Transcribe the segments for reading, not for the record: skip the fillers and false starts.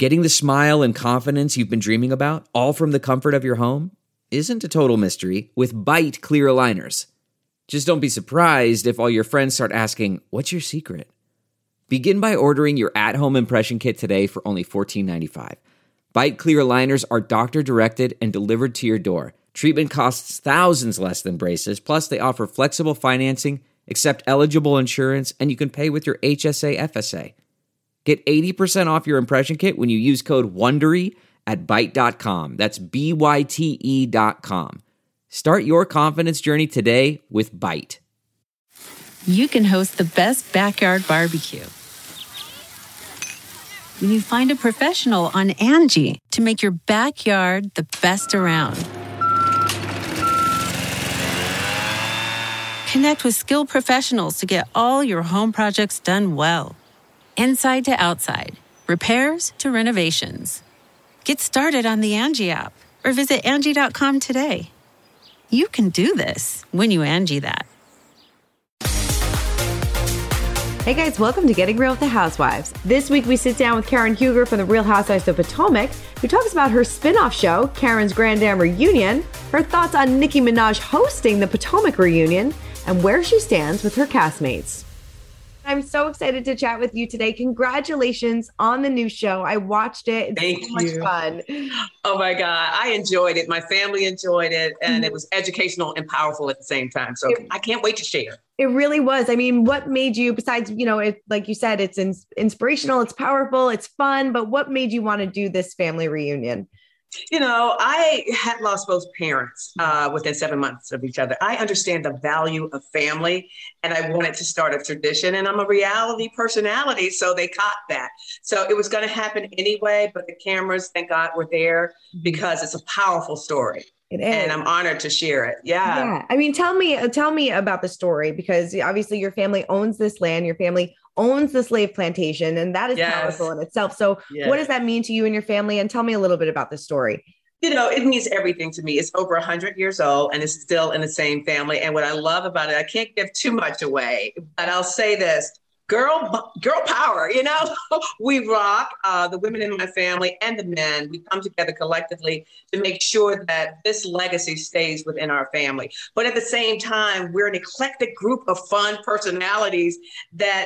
Getting the smile and confidence you've been dreaming about, all from the comfort of your home, isn't a total mystery with Byte clear aligners. Just don't be surprised if all your friends start asking, "What's your secret?" Begin by ordering your at-home impression kit today for only $14.95. Byte clear aligners are doctor-directed and delivered to your door. Treatment costs thousands less than braces, plus they offer flexible financing, accept eligible insurance, and you can pay with your HSA FSA. Get 80% off your impression kit when you use code WONDERY at Byte.com. That's BYTE.com. Start your confidence journey today with Byte. You can host the best backyard barbecue when you find a professional on Angie to make your backyard the best around. Connect with skilled professionals to get all your home projects done well. Inside to outside, repairs to renovations. Get started on the Angie app or visit Angie.com today. You can do this when you Angie that. Hey guys, welcome to Getting Real with the Housewives. This week we sit down with Karen Huger from The Real Housewives of Potomac, who talks about her spin-off show, Karen's Grand Dam Reunion, her thoughts on Nicki Minaj hosting the Potomac reunion, and where she stands with her castmates. I'm so excited to chat with you today. Congratulations on the new show. I watched it. It's so much fun. Oh my God. I enjoyed it. My family enjoyed it. And it was educational and powerful at the same time. So I can't wait to share. It really was. I mean, what made you, besides, like you said, it's inspirational, it's powerful, it's fun, but what made you want to do this family reunion? I had lost both parents within 7 months of each other. I understand the value of family, and I wanted to start a tradition, and I'm a reality personality, so they caught that. So it was going to happen anyway, but the cameras, thank God, were there because it's a powerful story. It is. And I'm honored to share it. Yeah. I mean, tell me about the story, because obviously your family owns this land, your family owns the slave plantation, and that is powerful in itself. So what does that mean to you and your family? And tell me a little bit about the story. It means everything to me. It's over 100 years old and it's still in the same family. And what I love about it, I can't give too much away, but I'll say this. Girl power, we rock. The women in my family and the men, we come together collectively to make sure that this legacy stays within our family. But at the same time, we're an eclectic group of fun personalities that,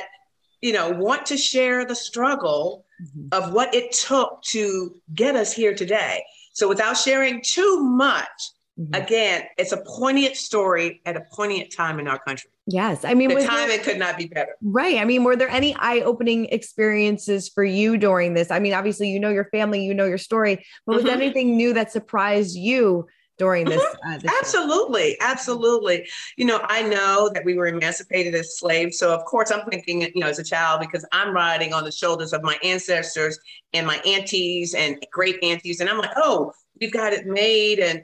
want to share the struggle of what it took to get us here today. So without sharing too much, again, it's a poignant story at a poignant time in our country. Yes. I mean, the timing could not be better. Right. I mean, were there any eye-opening experiences for you during this? I mean, obviously, your family, your story, but was there anything new that surprised you during this? Absolutely. Absolutely. I know that we were emancipated as slaves. So of course I'm thinking, as a child, because I'm riding on the shoulders of my ancestors and my aunties and great aunties. And I'm like, oh, we've got it made. And,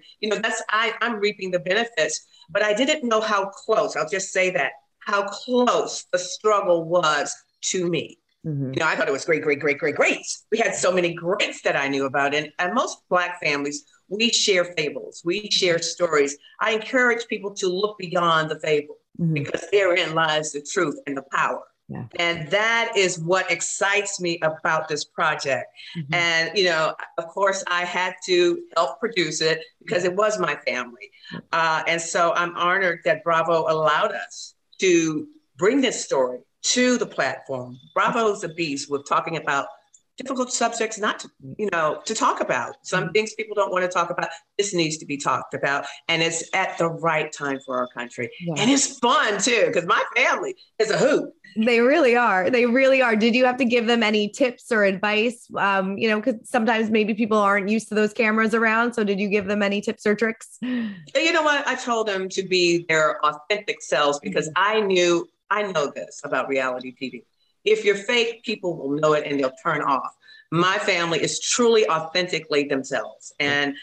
I'm reaping the benefits, but I didn't know how close, I'll just say that, how close the struggle was to me. I thought it was great. We had so many greats that I knew about. And most Black families, we share fables. We share stories. I encourage people to look beyond the fable because therein lies the truth and the power. Yeah. And that is what excites me about this project. And, of course, I had to help produce it because it was my family. And so I'm honored that Bravo allowed us to bring this story to the platform. Bravo's a beast with talking about difficult subjects not to, to talk about. Some things people don't want to talk about. This needs to be talked about. And it's at the right time for our country. Yeah. And it's fun too, because my family is a hoot. They really are. They really are. Did you have to give them any tips or advice? Because sometimes maybe people aren't used to those cameras around. So did you give them any tips or tricks? You know what? I told them to be their authentic selves because I know this about reality TV. If you're fake, people will know it and they'll turn off. My family is truly authentically themselves. And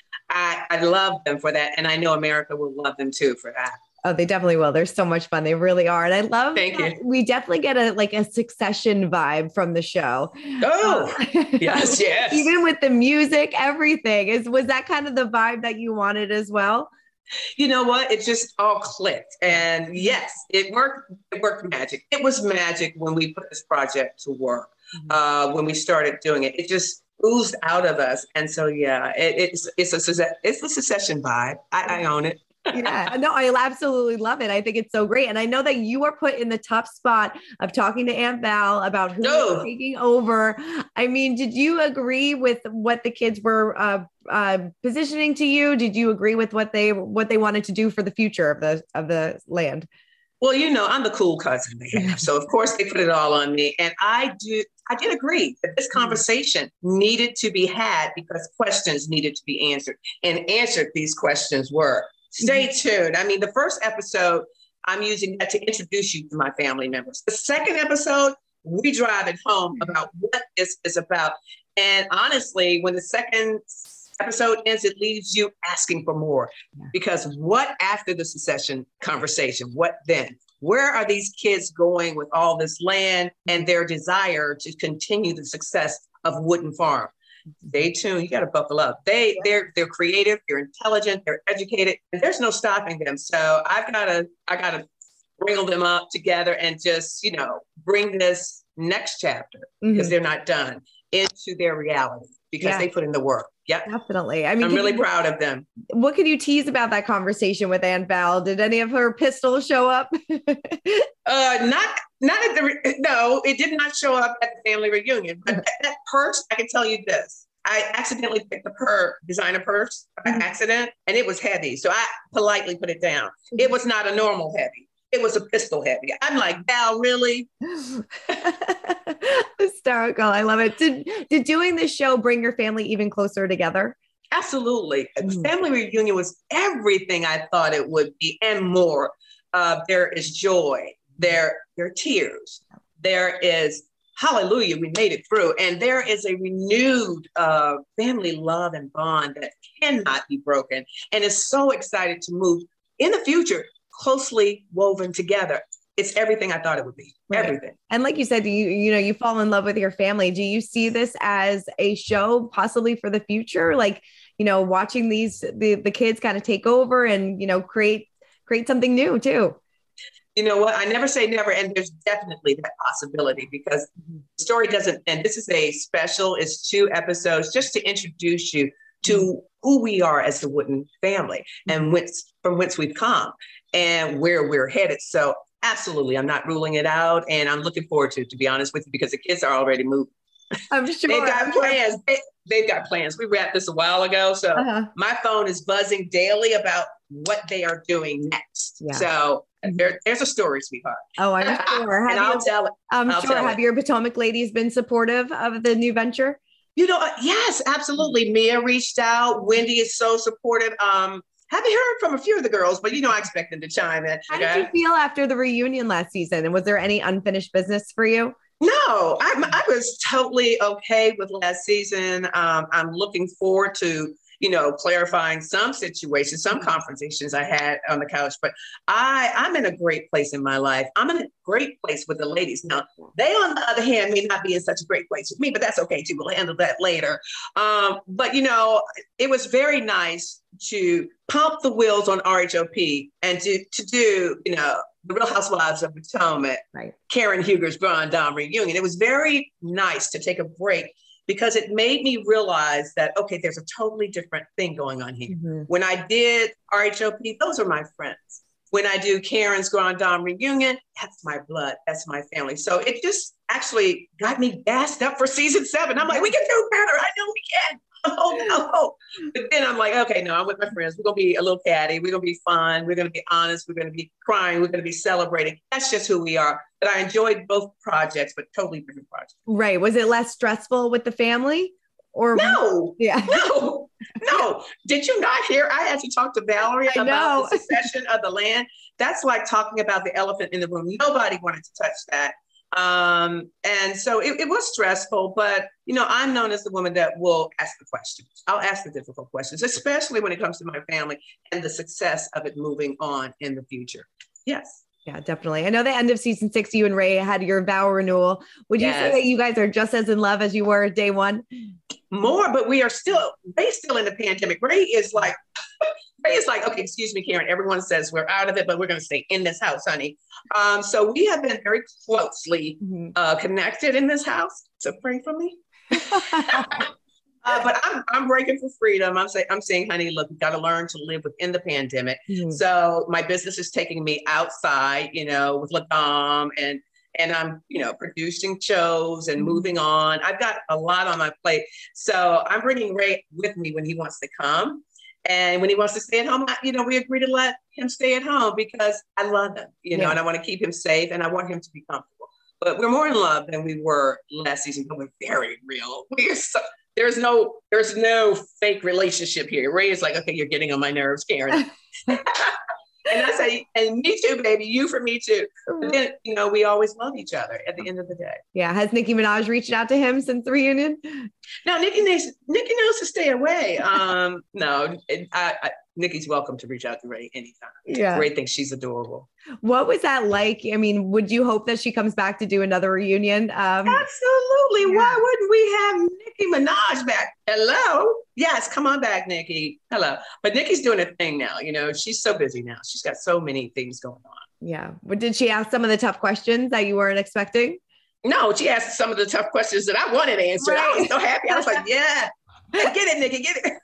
I love them for that. And I know America will love them too for that. Oh, they definitely will. They're so much fun. They really are. And I love Thank you. We definitely get a Succession vibe from the show. Oh, yes. Even with the music, everything. Was that kind of the vibe that you wanted as well? You know what? It just all clicked. And yes, it worked. It worked magic. It was magic when we put this project to work, when we started doing it. It just oozed out of us. And so, yeah, it's a Succession vibe. I own it. Yeah, no, I absolutely love it. I think it's so great. And I know that you are put in the tough spot of talking to Aunt Val about who's taking over. I mean, did you agree with what the kids were positioning to you? Did you agree with what they wanted to do for the future of the land? Well, I'm the cool cousin they have. So of course they put it all on me. And I did agree that this conversation needed to be had because questions needed to be answered. And answered these questions were. Stay tuned. I mean, the first episode, I'm using that to introduce you to my family members. The second episode, we drive it home about what this is about. And honestly, when the second episode ends, it leaves you asking for more. Because what after the succession conversation? What then? Where are these kids going with all this land and their desire to continue the success of Wooden Farm? Stay tuned. You got to buckle up. They're creative. They're intelligent. They're educated. And there's no stopping them. So I gotta wrangle them up together and just bring this next chapter because they're not done into their reality because they put in the work. Yep, definitely. I mean, I'm really proud of them. What can you tease about that conversation with Aunt Val? Did any of her pistols show up? No, it did not show up at the family reunion. But that purse, I can tell you this. I accidentally picked the designer purse by accident, and it was heavy. So I politely put it down. It was not a normal heavy. It was a pistol heavy. I'm like, Val, really? Hysterical. I love it. Did doing this show bring your family even closer together? Absolutely. Family reunion was everything I thought it would be and more. There is joy. There are tears. There is hallelujah, we made it through. And there is a renewed family love and bond that cannot be broken. And is so excited to move in the future closely woven together. It's everything I thought it would be. Right. Everything. And like you said, you fall in love with your family. Do you see this as a show possibly for the future? Like, watching the kids kind of take over and, create something new too. You know what? I never say never. And there's definitely that possibility because the story doesn't end. This is a special. It's 2 episodes just to introduce you to who we are as the Wooden family and from whence we've come and where we're headed. So absolutely, I'm not ruling it out. And I'm looking forward to be honest with you, because the kids are already moving. I'm sure. They've got plans. They've got plans. We wrapped this a while ago. So my phone is buzzing daily about what they are doing next. Yeah. So there's a story, sweetheart. Oh, I'm sure. And I'll tell it. I'm sure. Have your Potomac ladies been supportive of the new venture? Yes, absolutely. Mia reached out. Wendy is so supportive. Haven't heard from a few of the girls, but I expect them to chime in. How did you feel after the reunion last season? And was there any unfinished business for you? No, I was totally okay with last season. I'm looking forward to, clarifying some situations, some conversations I had on the couch, but I'm in a great place in my life. I'm in a great place with the ladies. Now, they, on the other hand, may not be in such a great place with me, but that's okay too. We'll handle that later. But, it was very nice to pump the wheels on RHOP and to do, the Real Housewives of Potomac, right. Karen Huger's Grand Dame reunion. It was very nice to take a break because it made me realize that, okay, there's a totally different thing going on here. Mm-hmm. When I did RHOP, those are my friends. When I do Karen's Grand Dame reunion, that's my blood, that's my family. So it just actually got me gassed up for season 7. I'm like, we can do better. I know we can. Oh. But then I'm like, okay, no, I'm with my friends. We're going to be a little catty. We're going to be fun. We're going to be honest. We're going to be crying. We're going to be celebrating. That's just who we are. But I enjoyed both projects, but totally different projects. Right. Was it less stressful with the family? Or no, no. Did you not hear? I had to talk to Valerie about the succession of the land. That's like talking about the elephant in the room. Nobody wanted to touch that. And so it was stressful, but I'm known as the woman that will ask the questions. I'll ask the difficult questions, especially when it comes to my family and the success of it moving on in the future. Yes. Yeah, definitely. I know the end of season 6, you and Ray had your vow renewal. Would you say that you guys are just as in love as you were day one? More, but Ray's still in the pandemic. Ray is like, okay, excuse me, Karen. Everyone says we're out of it, but we're going to stay in this house, honey. So we have been very closely connected in this house. So pray for me. I'm breaking for freedom. I'm saying, honey, look, we got to learn to live within the pandemic. So my business is taking me outside, with LaDom and I'm, producing shows and moving on. I've got a lot on my plate. So I'm bringing Ray with me when he wants to come. And when he wants to stay at home, we agree to let him stay at home because I love him, and I want to keep him safe and I want him to be comfortable. But we're more in love than we were last season, but we're very real. There's no fake relationship here. Ray is like, okay, you're getting on my nerves, Karen. And I say, and me too, baby, you for me too. But then, we always love each other at the end of the day. Yeah. Has Nicki Minaj reached out to him since the reunion? No, Nicki knows to stay away. No, Nicki's welcome to reach out to Ray anytime. Yeah. Ray thinks she's adorable. What was that like? I mean, would you hope that she comes back to do another reunion? Absolutely. Yeah. Why wouldn't we have Nicki Minaj back? Hello. Yes, come on back, Nicki. Hello. But Nicki's doing a thing now. She's so busy now. She's got so many things going on. Yeah. But did she ask some of the tough questions that you weren't expecting? No, she asked some of the tough questions that I wanted answered. Right. I was so happy. I was like, yeah, get it, Nicki, get it.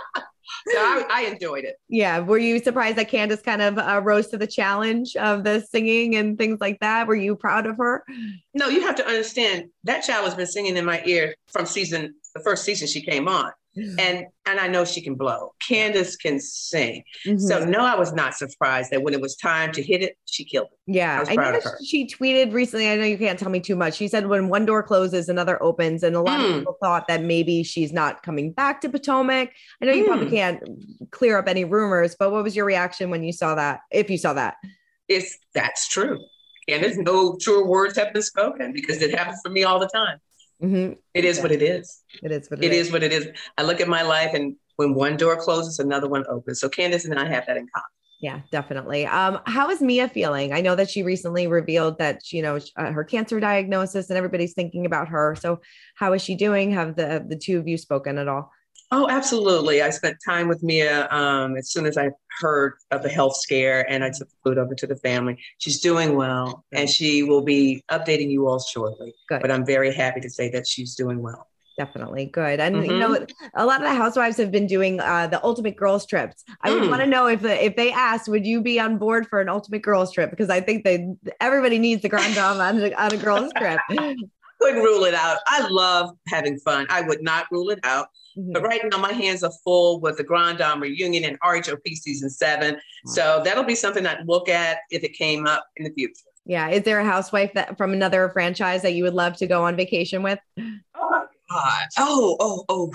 So I enjoyed it. Yeah. Were you surprised that Candace kind of rose to the challenge of the singing and things like that? Were you proud of her? No, you have to understand that child has been singing in my ear from the first season she came on. And I know she can blow. Candace can sing. Mm-hmm. So no, I was not surprised that when it was time to hit it, she killed it. Yeah. I was proud of her. She tweeted recently, I know you can't tell me too much. She said when one door closes, another opens. And a lot of people thought that maybe she's not coming back to Potomac. I know you probably can't clear up any rumors, but what was your reaction when you saw that? If you saw that? That's true. And there's no truer words have been spoken because it happens for me all the time. Mm-hmm. It is what it is. It is what it is. I look at my life and when one door closes, another one opens. So Candace and I have that in common. Yeah, definitely. How is Mia feeling? I know that she recently revealed that, her cancer diagnosis and everybody's thinking about her. So how is she doing? Have the two of you spoken at all? Oh, absolutely. I spent time with Mia as soon as I heard of the health scare and I took the food over to the family. She's doing well and she will be updating you all shortly. Good. But I'm very happy to say that she's doing well. Definitely. Good. And, a lot of the housewives have been doing the Ultimate Girls Trips. I would want to know if they asked, would you be on board for an Ultimate Girls Trip? Because I think everybody needs the Grand Dame on a girls trip. Couldn't rule it out. I love having fun. I would not rule it out. Mm-hmm. But right now my hands are full with the Grand Dame reunion and RHOP season 7. Mm-hmm. So that'll be something I'd look at if it came up in the future. Yeah. Is there a housewife from another franchise that you would love to go on vacation with? Oh my God. Oh.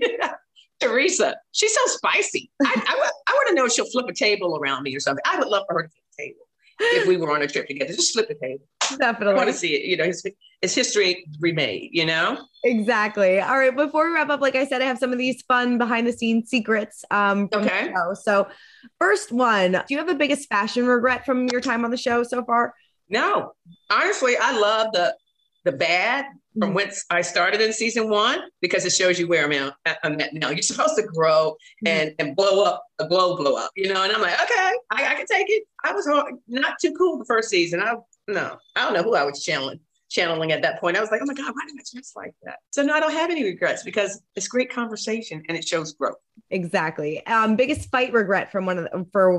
Teresa. She's so spicy. I want to know if she'll flip a table around me or something. I would love for her to flip a table. If we were on a trip together, just flip the table. Definitely. I want to see it, his history remade, Exactly. All right. Before we wrap up, like I said, I have some of these fun behind the scenes secrets. From the show. So first one, do you have the biggest fashion regret from your time on the show so far? No, honestly, I love the bad from whence I started in season 1 because it shows you where I'm at now. You're supposed to grow and blow up, blow up, and I'm like, okay, I can take it. I was not too cool the first season. I don't know who I was channeling at that point. I was like, oh my God, why did I dress like that? So no, I don't have any regrets because it's great conversation and it shows growth. Exactly. Biggest fight regret with one of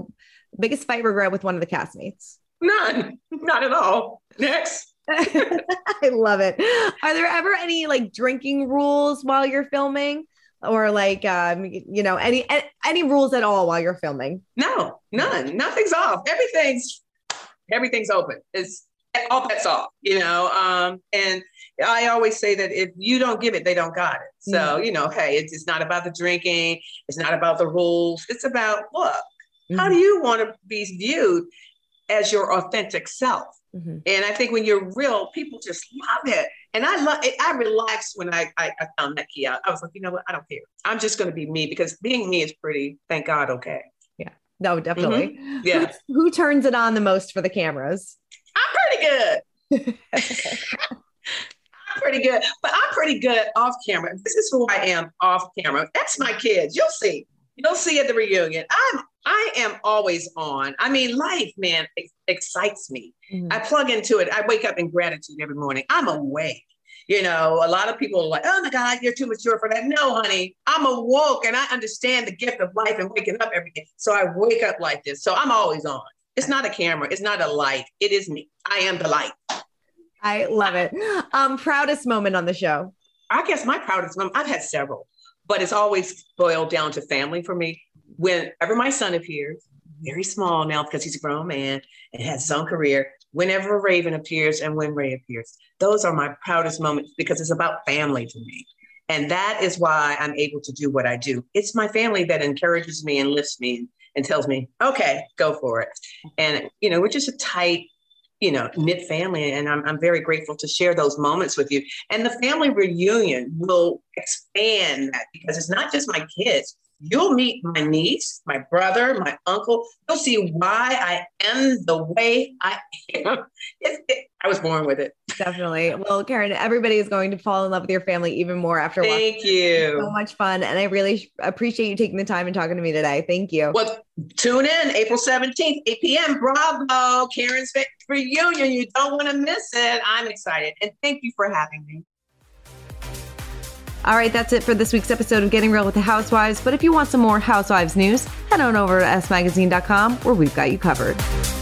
the castmates? None, not at all. Next. I love it. Are there ever any drinking rules while you're filming or any rules at all while you're filming? No, none. Nothing's off. Everything's open. It's all bets off, and I always say that if you don't give it, they don't got it. So, hey, it's not about the drinking. It's not about the rules. It's about, look, how do you want to be viewed as your authentic self? Mm-hmm. And I think when you're real, people just love it. And I relaxed when I found that key out. I was like, you know what? I don't care. I'm just going to be me because being me is pretty, thank God, okay. Yeah, no, definitely. Mm-hmm. Yeah. Who turns it on the most for the cameras? I'm pretty good. I'm pretty good, but I'm pretty good off camera. This is who I am off camera. That's my kids. You'll see at the reunion. I am always on. I mean, life, man, excites me. Mm-hmm. I plug into it. I wake up in gratitude every morning. I'm awake. You know, a lot of people are like, oh my God, you're too mature for that. No, honey, I'm awoke and I understand the gift of life and waking up every day. So I wake up like this. So I'm always on. It's not a camera. It's not a light. It is me. I am the light. I love it. Proudest moment on the show? I guess my proudest moment, I've had several, but it's always boiled down to family for me. Whenever my son appears, very small now because he's a grown man and has his own career, whenever Raven appears and when Ray appears, those are my proudest moments because it's about family to me. And that is why I'm able to do what I do. It's my family that encourages me and lifts me and tells me, okay, go for it. And, you know, we're just a tight, you know, knit family. And I'm very grateful to share those moments with you. And the family reunion will expand that because it's not just my kids. You'll meet my niece, my brother, my uncle. You'll see why I am the way I am. I was born with it. Definitely. Well, Karen, everybody is going to fall in love with your family even more after watching. Thank you. So much fun. And I really appreciate you taking the time and talking to me today. Thank you. Well, tune in April 17th, 8 p.m. Bravo, Karen's reunion. You don't want to miss it. I'm excited. And thank you for having me. All right, that's it for this week's episode of Getting Real with the Housewives. But if you want some more Housewives news, head on over to smagazine.com where we've got you covered.